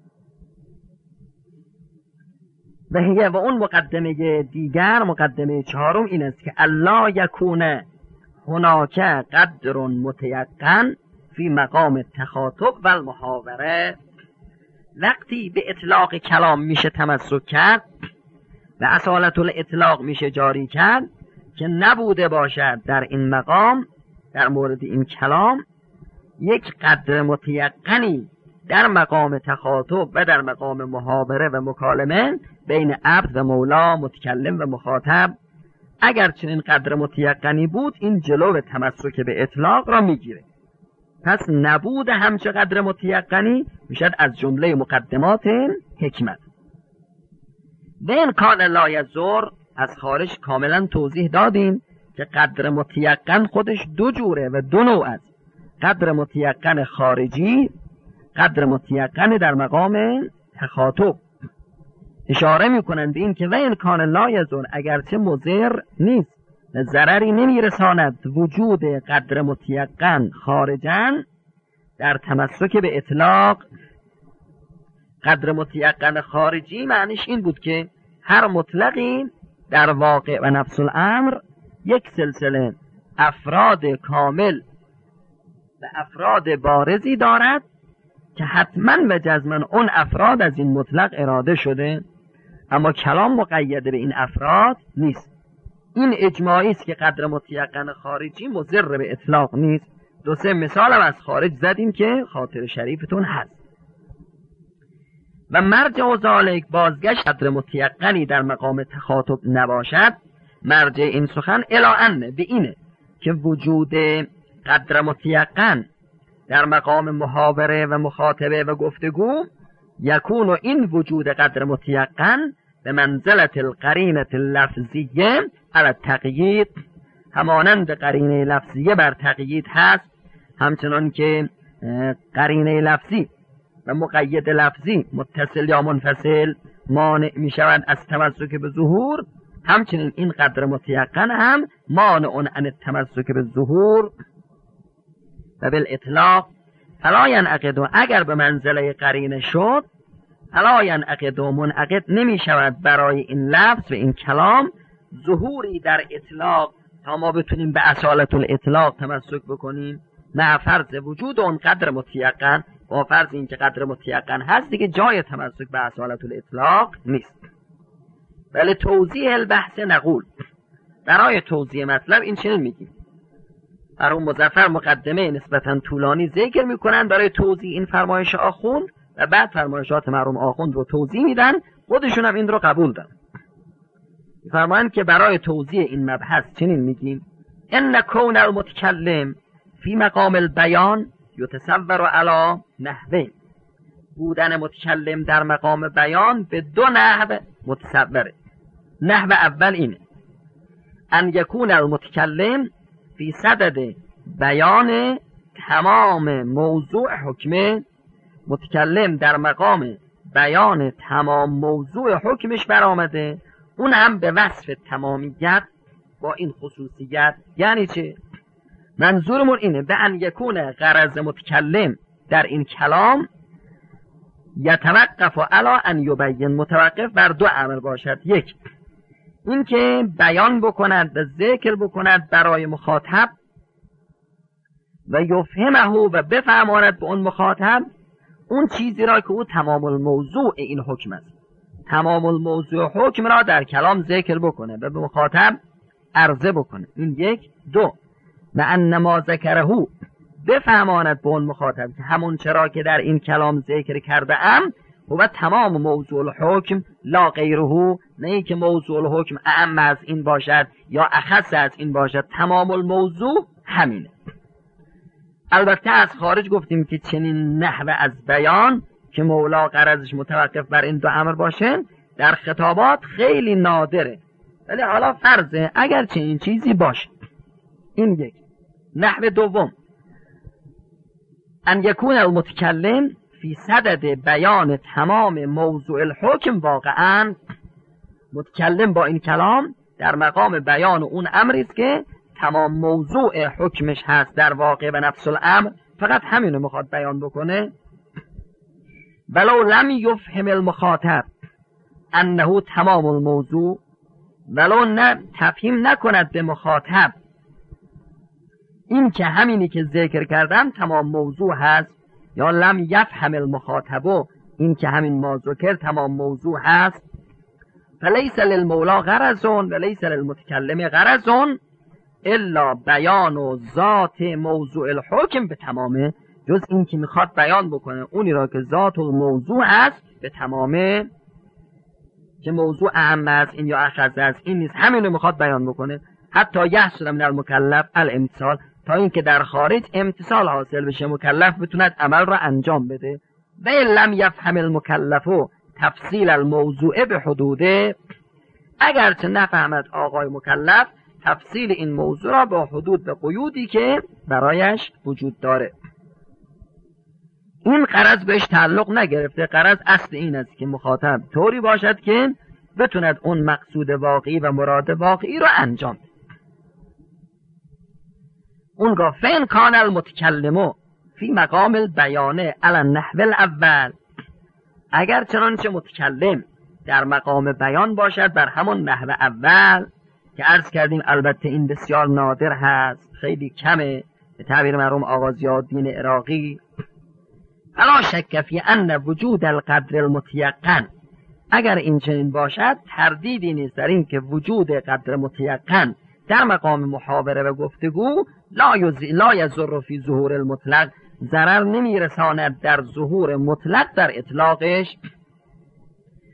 و هیه، و اون مقدمه دیگر، مقدمه چهارم این است که الله یکون هناک قدر متیقن فی مقام تخاطب و المحاوره، وقتی به اطلاق کلام میشه تمسک کرد و اصالت الاطلاق میشه جاری کرد، که نبوده باشد در این مقام، در مورد این کلام، یک قدر متیقنی در مقام تخاطب و در مقام محاوره و مکالمه بین عبد و مولا، متکلم و مخاطب. اگر چنین قدر متیقنی بود، این جلو تمسک به اطلاق را میگیره. پس نبود همچه قدر متیقنی میشد از جمله مقدمات حکمت. به امکان لا یضر، از خارج کاملا توضیح دادیم که قدر متیقن خودش دو جوره و دو نوع است. قدر متیقن خارجی، قدر متیقن در مقام تخاطب. اشاره میکنن به این که و امکان لا یضر، اگرچه مضر نیست، ضرری نمیرساند وجود قدر متیقن خارجن در تمسک به اطلاق. قدر متیقن خارجی معنیش این بود که هر مطلقی در واقع و نفس الامر یک سلسله افراد کامل و افراد بارزی دارد که حتما و جزما اون افراد از این مطلق اراده شده، اما کلام مقید به این افراد نیست. این اجماعی است که قدر متیقن خارجی مضر به اطلاق نیست. دو سه مثال هم از خارج زدیم که خاطر شریفتون هست. و مرجع و ذالک بازگشت قدر متیقنی در مقام تخاطب نباشد. مرجع این سخن الی به اینه که وجود قدر متیقن در مقام محاوره و مخاطبه و گفتگو یکون و این وجود قدر متیقن به منزلت القرینه اللفظیه علی تقیید، همانند قرینه لفظیه بر تقیید هست، همچنان که قرینه لفظی و مقید لفظی متصل یا منفصل مانع می شود از تمسک به ظهور، همچنین این قدر متیقن هم مانع عن التمسک به ظهور و بالاطلاق فلا ینعقد، اگر به منزله قرینه شد فلا ینعقد و منعقد نمی شود برای این لفظ و این کلام ظهوری در اطلاق تا ما بتونیم به اصالت الاطلاق تمسک بکنیم. نه فرض وجود اون قدر متیقن با فرض این که قدر متیقن هست دیگه جای تمسک به اصالت الاطلاق نیست. ولی توضیح البحث نقول، برای توضیح مطلب این چنین میگیم. مرحوم مظفر مقدمه نسبتا طولانی ذکر میکنن برای توضیح این فرمایش آخوند و بعد فرمایشات مرحوم آخوند رو توضیح میدن، خودشون هم این رو قبول دارن. فرمایند که برای توضیح این مبحث چنین میگیم: ان کون المتکلم فی مقام البیان یتصور علی نحوین، بودن متکلم در مقام بیان به دو نحو متصوره. نحو اول اینه ان یکون المتکلم فی صدد بیان تمام موضوع حکمه، متکلم در مقام بیان تمام موضوع حکمش برآمده، اون هم به وصف تمامیت با این خصوصیت. یعنی چه؟ منظورمون اینه به ان یکون غرض متکلم در این کلام یتوقف علی ان یبین، متوقف بر دو امر باشد. یک، این که بیان بکند و ذکر بکند برای مخاطب و یفهمه و بفهماند به اون مخاطب اون چیزی را که او تمام الموضوع این حکم است، تمام الموضوع حکم را در کلام ذکر بکنه و به مخاطب عرضه بکنه. این یک. دو، و ان ما ذکره بفهماند به اون مخاطب که همون چرا که در این کلام ذکر کرده ام و تمام موضوع الحکم لا غیره، نه ای که موضوع الحکم اعم از این باشد یا اخص از این باشد، تمام الموضوع همینه. البته از خارج گفتیم که چنین نحو از بیان که مولا غرضش متوقف بر این دو امر باشه در خطابات خیلی نادره، ولی حالا فرضه اگر چنین چیزی باشه. این یک. نحو دوم ان یکون المتکلم فی صدد بیان تمام موضوع الحکم، واقعا متکلم با این کلام در مقام بیان اون امری است که تمام موضوع حکمش هست در واقع و نفس الامر، فقط همینو میخواد بیان بکنه. ولو لم یفهم المخاطب انه تمام الموضوع، ولو نه تفهیم نکند به مخاطب این که همینی که ذکر کردم تمام موضوع هست، یا لم یفهم المخاطب این که همین ما ذکر تمام موضوع هست، فلیس للمولا غرض و لیس للمتکلم غرض الا بیان و ذات موضوع الحکم به تمامه، جز این که میخواد بیان بکنه اونی را که ذات الموضوع هست به تمامه، که موضوع اهم است این یا اخذ است این نیست، همینو میخواد بیان بکنه. حتی یحصل من المکلف الامتثال، تا اینکه در خارج امتثال حاصل بشه، مکلف بتوند عمل را انجام بده. و لم یفهم المکلف تفصیل الموضوع به حدوده، اگرچه نفهمد آقای مکلف تفصیل این موضوع را با حدود به قیودی که برایش وجود داره. این غرض بهش تعلق نگرفته، غرض اصل این است که مخاطب طوری باشد که بتوند اون مقصود واقعی و مراد واقعی را انجام بده. اونگاه فین کان المتکلمو فی مقام البیانه علی النحو الاول، اگر چنانچه متکلم در مقام بیان باشد بر همون نحو اول که عرض کردیم، البته این بسیار نادر هست، خیلی کمه، به تعبیر مرحوم آقا ضیاءالدین عراقی، فلا شک فی ان وجود القدر المتیقن، اگر این چنین باشد تردیدی نیست در این که وجود قدر متیقن در مقام محاوره و گفتگو لا یز... لا یضر فی ظهور المطلق، ضرر نمیرساند در ظهور مطلق در اطلاقش.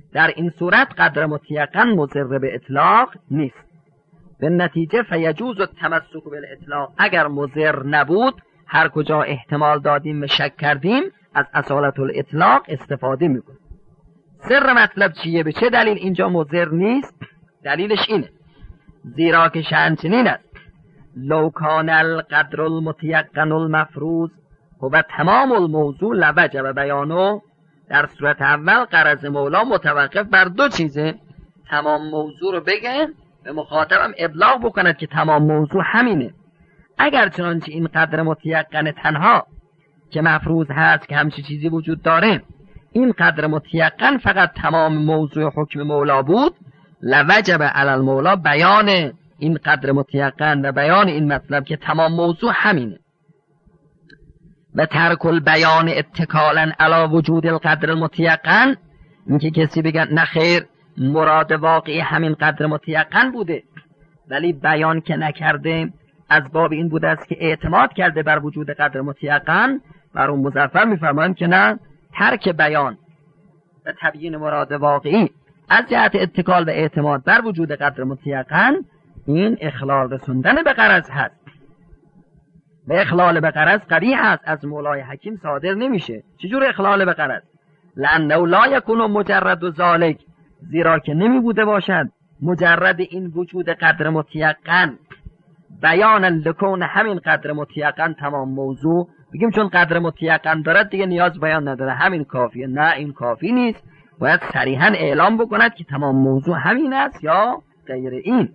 در این صورت قدر متیقن مضر به اطلاق نیست. به نتیجه فیجوز التمسک بالاطلاق، اگر مضر نبود هر کجا احتمال دادیم و شک کردیم از اصالت الاطلاق استفاده میکنیم. سر مطلب چیه؟ به چه دلیل اینجا مضر نیست؟ دلیلش اینه زیرا که شأن چنین است لو کان القدر المتیقن المفروض و تمام الموضوع لوجب بیانو. در صورت اول غرض مولا متوقف بر دو چیزه، تمام موضوع رو بگه به مخاطبم ابلاغ بکند که تمام موضوع همینه. اگر چنانچه این قدر متیقن تنها که مفروض هست که همچی چیزی وجود داره، این قدر متیقن فقط تمام موضوع حکم مولا بود، لوجب علی المولا بیان این قدر متیقن و بیان این مطلب که تمام موضوع همینه. و ترک البیان اتکالا علی وجود القدر المتیقن، اینکه کسی بگن نه خیر مراد واقعی همین قدر متیقن بوده ولی بیان که نکرده، از باب این بوده است که اعتماد کرده بر وجود قدر متیقن، بر اون مظفر میفرمایند که نه، ترک بیان و تبیین مراد واقعی از جهت اتکال و اعتماد بر وجود قدر متیقن، این اخلال رسوندن به غرض هست. و اخلال به غرض قبیح است، از مولای حکیم صادر نمیشه. چجور اخلال به غرض؟ لانه لا یکون مجرد ذالک، زیرا که نمی بوده باشد مجرد این وجود قدر متیقن بیان لکون همین قدر متیقن تمام موضوع، بگیم چون قدر متیقن دارد دیگه نیاز بیان نداره همین کافیه. نه، این کافی نیست، باید صریحا اعلام بکند که تمام موضوع همین است یا غیر این.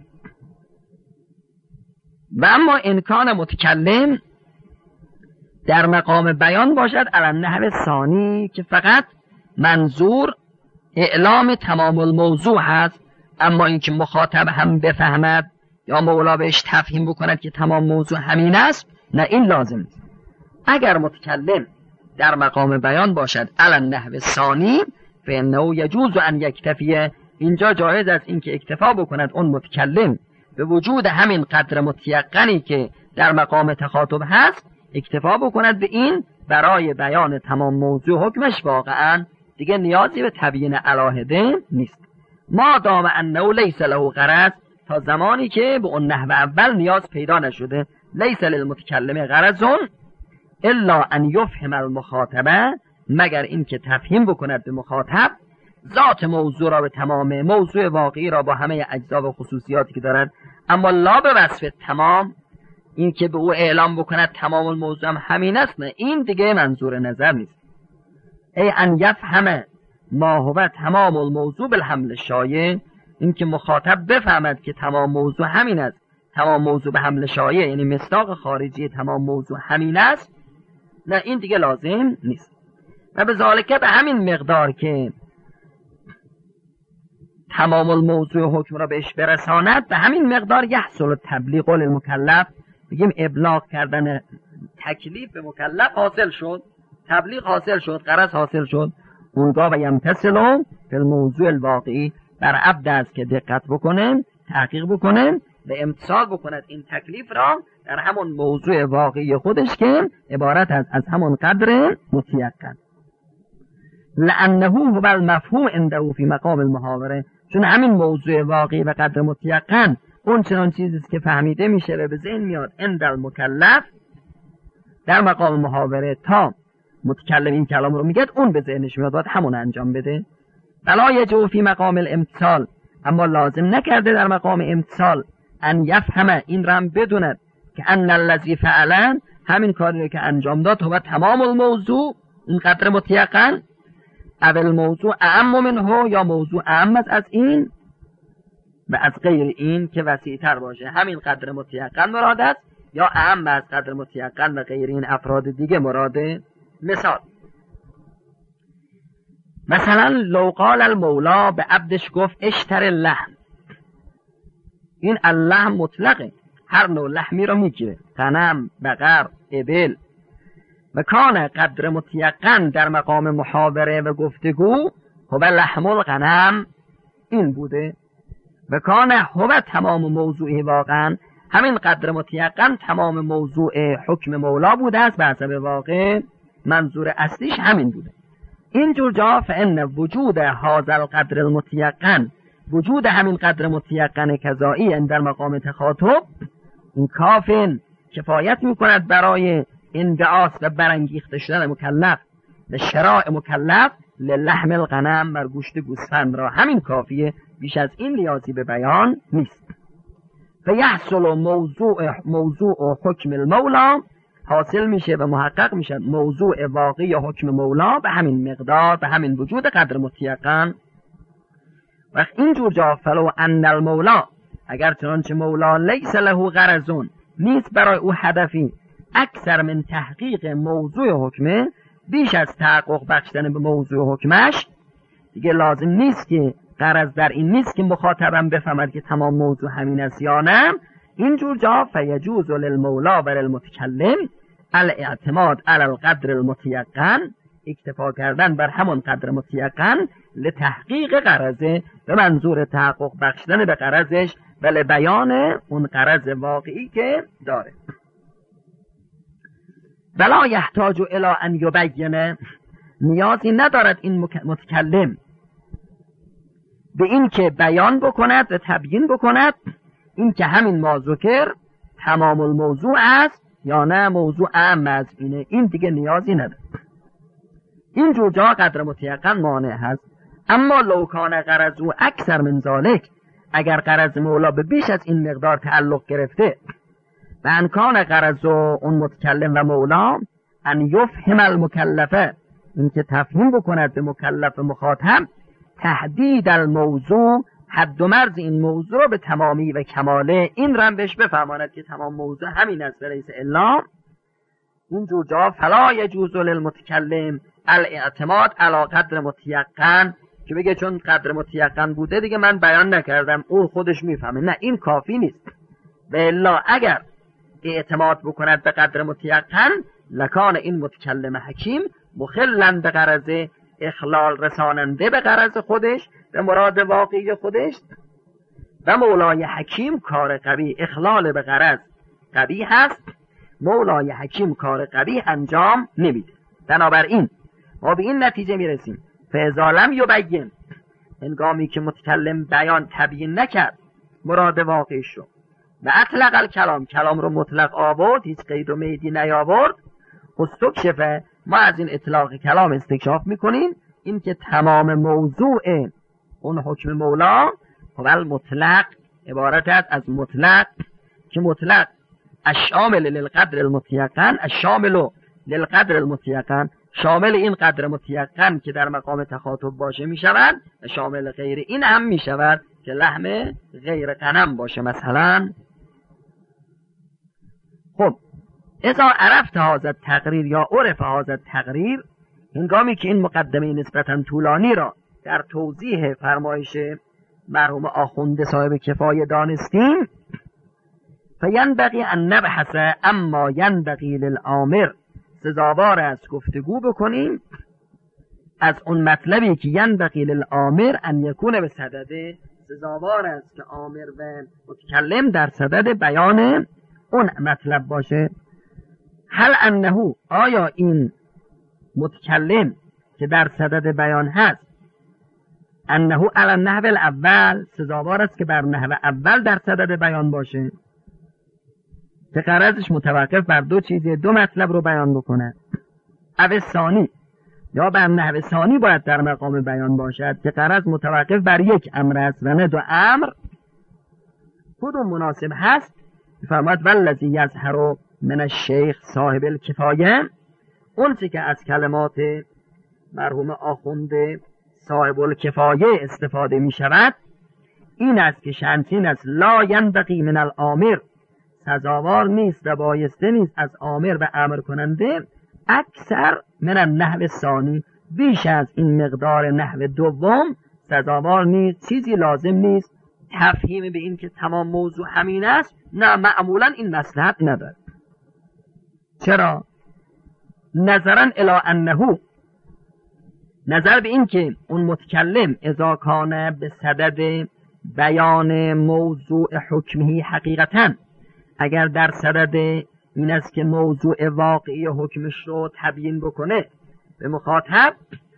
و اما امکان متکلم در مقام بیان باشد علی النحو ثانی که فقط منظور اعلام تمام الموضوع هست، اما اینکه مخاطب هم بفهمد یا مولا بهش تفهیم بکند که تمام موضوع همین است، نه، این لازم نیست. اگر متکلم در مقام بیان باشد علی النحو ثانی فانه یجوز ان یکتفی، اینجا جایز است اینکه اکتفا بکند اون متکلم به وجود همین قدر متیقنی که در مقام تخاطب هست، اکتفا بکند به این برای بیان تمام موضوع حکمش، واقعا دیگه نیازی به تبیین علاهده نیست. ما دام انه لیس له غرض، تا زمانی که به اون نحو اول نیاز پیدا نشده، لیس للمتکلم غرضون الا ان یفهم المخاطبه، مگر این که تفهیم بکند به مخاطب ذات موضوع را به تمام موضوع واقعی را با همه اجزا و خصوصیاتی که دارد، اما لا به وصف تمام، این که به او اعلام بکند تمام الموضوع هم همین است، نه، این دیگه منظور نظر نیست. ای ان یفهم ما هو تمام الموضوع بالحمل شایع، این که مخاطب بفهمد که تمام موضوع همین است، تمام موضوع به حمل شایع یعنی مصداق خارجی تمام موضوع همین است، نه، این دیگه لازم نیست. و به ذالکه به همین مقدار که تمام الموضوع حکم را بهش برساند، به همین مقدار یحصل تبلیغ للمکلف، بگیم ابلاغ کردن تکلیف به مکلف حاصل شد، تبلیغ حاصل شد، غرض حاصل شد. اونگاه و یمتثل فی الموضوع الواقعی، بر عبد است که دقت بکنن، تحقیق بکنن و امتثال بکند این تکلیف را در همون موضوع واقعی خودش که عبارت است از همون قدر متیقن. لانه هو المفهوم عنده فی مقام المحاوره، چون همین موضوع واقعی و قدر متیقن اون چنان چیزی است که فهمیده میشه و به ذهن میاد عند المکلف در مقام محاوره، تا متکلم این کلام رو میگه اون به ذهنش میاد باید همون انجام بده. بلا یجو فی مقام الامتثال، اما لازم نکرده در مقام امتثال ان یفهم، این رم بدوند که ان الذی فعلا، همین کاری که انجام داد هو تمام الموضوع، این قدر متیقن، اول موضوع اعم منه، یا موضوع اعم از این و از غیر این که وسیع تر باشه، همین قدر متیقن مراد است یا اعم از قدر متیقن و غیر این افراد دیگه مراده. مثال مثلا لو قال المولا به عبدش گفت اشتر اللحم، این اللحم مطلقه، هر نوع لحمی رو میگیره، غنم، بقر، ابل. و کان قدر متیقن در مقام محاوره و گفتگو هو لحم الغنم، این بوده. و کان هو تمام موضوعی واقعا، همین قدر متیقن تمام موضوع حکم مولا بوده است، به حسب واقع منظور اصلیش همین بوده. اینجور جا فإن وجود هذا القدر المتیقن، وجود همین قدر متیقن کذایی در مقام تخاطب، این کافین کفایت میکند برای انبعاث و برانگیخته شدن مکلف و شراع مکلف للحم الغنم، بر گوشت گوسفند را. همین کافیه، بیش از این نیازی به بیان نیست. فیحصل موضوع موضوع حکم المولا، حاصل میشه و محقق میشه موضوع واقعی حکم مولا به همین مقدار، به همین وجود قدر متیقن. و اینجور جا فلو ان المولا، اگر چنانچه مولا لیس له غرضون، نیست برای او هدفی اکثر من تحقیق موضوع حکمه، بیش از تحقق بخشیدن به موضوع حکمش، دیگه لازم نیست که غرض در این نیست که مخاطبم بفهمد که تمام موضوع همین است یا نه. اینجور جا فیجوز للمولا و للمتکلم الاعتماد علی القدر المتیقن، اکتفا کردن بر همون قدر متیقن لتحقیق غرضه، به منظور تحقق بخشیدن به غرضش و لبیان اون غرض واقعی که داره. ولا یحتاج الی ان یبینه، نیازی ندارد این متکلم به این که بیان بکند و تبیین بکند این که همین ما ذکر تمام الموضوع است یا نه موضوع اعم از اینه، این دیگه نیازی نداره. این جور جا قدر متیقن مانع هست. اما لو کان غرضو اکثر من ذالک، اگر غرض مولا به بیش از این مقدار تعلق گرفته، و ان کان غرضو اون متکلم و مولا ان یفهم المکلفه، این که تفهیم بکند به مکلف مخاطب تحدید الموضوع، حد و مرز این موضوع رو به تمامی و کماله این رم بهش بفهماند که تمام موضوع همین است و لیس الا. اینجور جا فلا یجوز للمتکلم الاعتماد علی قدر متیقن، که بگه چون قدر متیقن بوده دیگه من بیان نکردم اون خودش میفهمه، نه، این کافی نیست. و الا اگر اعتماد بکند به قدر متیقن لکان این متکلم حکیم مخلن به غرض، اخلال رساننده به غرض خودش، به مراد واقعی خودش. و مولای حکیم کار قبیح، اخلال به غرض قبیح هست، مولای حکیم کار قبیح انجام نمیده. بنابراین ما به این نتیجه میرسیم فاذا لم یبین، هنگامی که متکلم بیان تبیین نکرد مراد واقعیش رو و اطلق الکلام، کلام رو مطلق آورد، هیچ قید و میدی نیاورد، استکشفه، ما از این اطلاق کلام استکشاف میکنیم این که تمام موضوع اون حکم مولا و مطلق عبارت است از مطلق، که مطلق الشامل للقدر المتیقن، الشامل للقدر المتیقن، شامل این قدر متیقن که در مقام تخاطب باشه می شود و شامل غیر این هم می شود که لحم غیر غنم باشه مثلا. خب اذا عرفت هذا التقریر یا عرف هذا التقریر، هنگامی که این مقدمه نسبتا طولانی را در توضیح فرمایش مرحوم آخونده صاحب کفایه دانستیم، فینبغی ان نبحث اما ینبغی للآمر، سزاوار است گفتگو بکنیم از اون مطلبی که ینبغی للآمر ان یکون به صدده، سزاوار است که آمر و متکلم در صدد بیان اون مطلب باشه. هل انه، آیا این متکلم که در صدد بیان هست انه علی النحو الاول، سزاوار است که بر نحو اول در صدد بیان باشه، که غرضش متوقف بر دو چیزه، دو مطلب رو بیان بکنه، او ثانی، یا بر نحو ثانی باید در مقام بیان باشد که غرض متوقف بر یک امر است و نه دو امر. کدوم مناسب هست؟ فرماید والذی یظهر من الشیخ صاحب الکفایه، اون چی که از کلمات مرحوم آخونده صاحب الکفایه استفاده می شود این است که شنطین است لا ینبغی من الامر، سزاوار نیست و بایسته نیست از آمر و امر کننده اکثر من النحو ثانی، بیش از این مقدار نحو دوم سزاوار نیست، چیزی لازم نیست تفهیم به این که تمام موضوع همین است، نه، معمولا این مصلحت نداره. چرا؟ نظرا الی انه، نظر به این که اون متکلم اذا کان به صدد بیان موضوع حکمه حقیقتا، اگر در صدد این است که موضوع واقعی حکمش رو تبیین بکنه به مخاطب،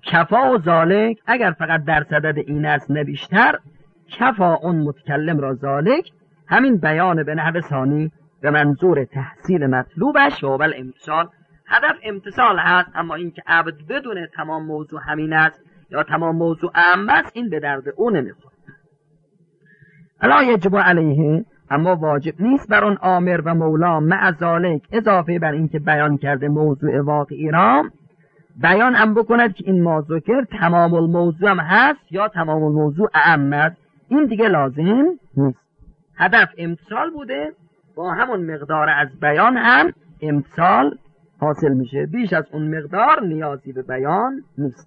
کفا و ذالک، اگر فقط در صدد این است نه بیشتر، کفا اون متکلم را ذالک، همین بیان به نحو ثانی به منظور تحصیل مطلوبش و بل امتصال. هدف امتصال هست، اما این که عبد بدون تمام موضوع همین است یا تمام موضوع اهم است، این به درد او نمیخورد. الا یجب علیه، اما واجب نیست بر اون آمر و مولا مع ذالک، اضافه بر این که بیان کرده موضوع واقعی را، بیان هم بکند که این موضوع که تمام الموضوع هم هست یا تمام الموضوع اهم است. این دیگه لازم نیست. هدف امتصال بوده، با همون مقدار از بیان هم امتصال حاصل میشه، بیش از اون مقدار نیازی به بیان نیست.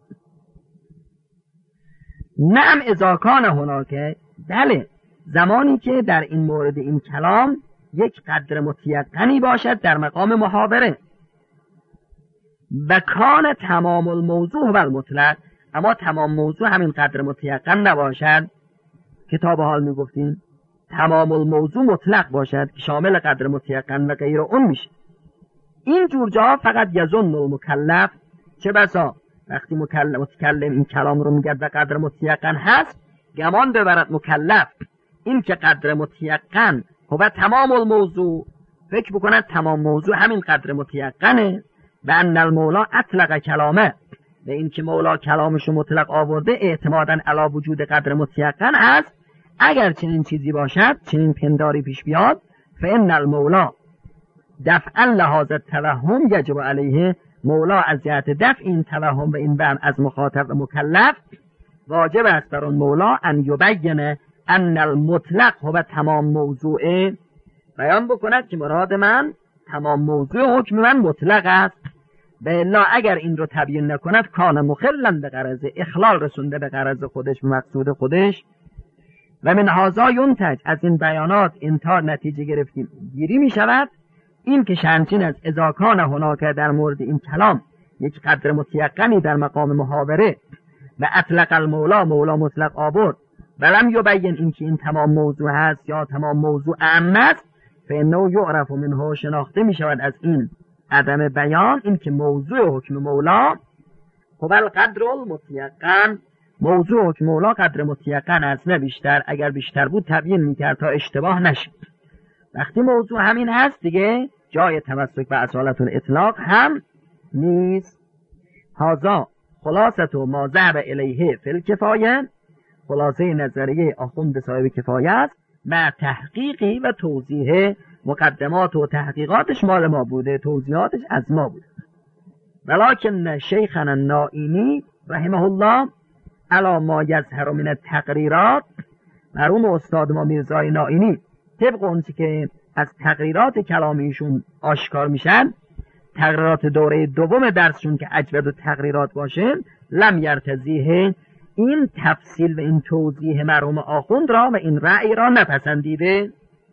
نعم اذا کان هناکه، بله زمانی که در این مورد این کلام یک قدر متیقنی باشد در مقام محاوره، و کان تمام الموضوع و المطلق، اما تمام موضوع همین قدر متیقن نباشد. کتاب حال میگفتیم تمام الموضوع مطلق باشد که شامل قدر متیقن و غیر اون میشه. این جور جا فقط یظن المکلف، چه بسا وقتی مکلم متکلم این کلام رو میگه و قدر متیقن هست، گمان ببرد مکلف این که قدر متیقن و تمام الموضوع، فکر بکند تمام موضوع همین قدر متیقنه، و ان المولا اطلق کلامه، و این که مولا کلامشو مطلق آورده اعتمادا علی وجود قدر متیقن هست. اگر چنین چیزی باشد، چنین پنداری پیش بیاد، فان المولا دفعا لحاظ التوهم یجب علیه، مولا از جهت دفع این توهم و این وهم از مخاطب و مکلف واجب است بر اون مولا ان یبین ان المطلق هو تمام موضوع، بیان بکند که مراد من تمام موضوع حکم من مطلق است. به الا اگر این رو تبیین نکند کان مخلا به غرض، اخلال رسونده به غرض خودش، به مقصود خودش. و من هذا ینتج، از این بیانات انتا نتیجه گرفتیم گیری می شود این که شنچین از اذا کان هناک، در مورد این کلام یک قدر متیقنی در مقام محاوره، و اطلق المولا، مولا مطلق آورد، ولم یبین این که این تمام موضوع هست یا تمام موضوع اهم است، فانه یعرف منه، شناخته می شود از این عدم بیان این که موضوع حکم مولا هو القدر المتیقن، موضوع حکم مولا قدر متیقن است نه بیشتر. اگر بیشتر بود تبیین میکرد تا اشتباه نشه. وقتی موضوع همین هست دیگه جای تمسک به اصالت الاطلاق هم نیست. هذا خلاصت ما ذهب الیه فی الکفایه، خلاصه نظریه آخوند صاحب کفایه است، مع تحقیقی و توضیح، مقدمات و تحقیقاتش مال ما بوده، توضیحاتش از ما بوده. ولکن شیخنا النائینی رحمه الله علی ما یظهر من التقریرات، مرحوم استاد ما میرزای نائینی طبق اون که از تقریرات کلام ایشون آشکار میشن، تقریرات دوره دوم درسشون که اجود و تقریرات باشه، لم یرتضیه، این تفصیل و این توضیح مرحوم آخوند را و این رأی را نپسندیده.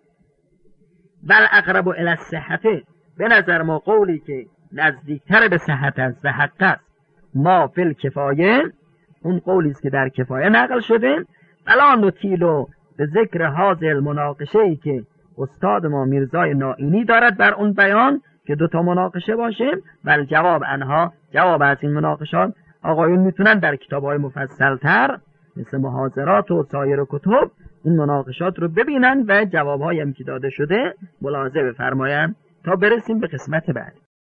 بل اقرب الی الصحت، به نظر ما قولی که نزدیکتر به صحت است و حق است، ما فی الکفایه، اون قولی است که در کفایه نقل شده. بلا نطیلو به ذکر حاضر المناقشه ای که استاد ما میرزای نائینی دارد بر اون بیان که دوتا مناقشه باشه، ولی جواب انها، جواب از این مناقشات آقایون میتونن در کتاب‌های مفصل‌تر مثل محاضرات و سایر کتب این مناقشات رو ببینن و جواب‌هایی هم که داده شده ملاحظه بفرمایند تا برسیم به قسمت بعد.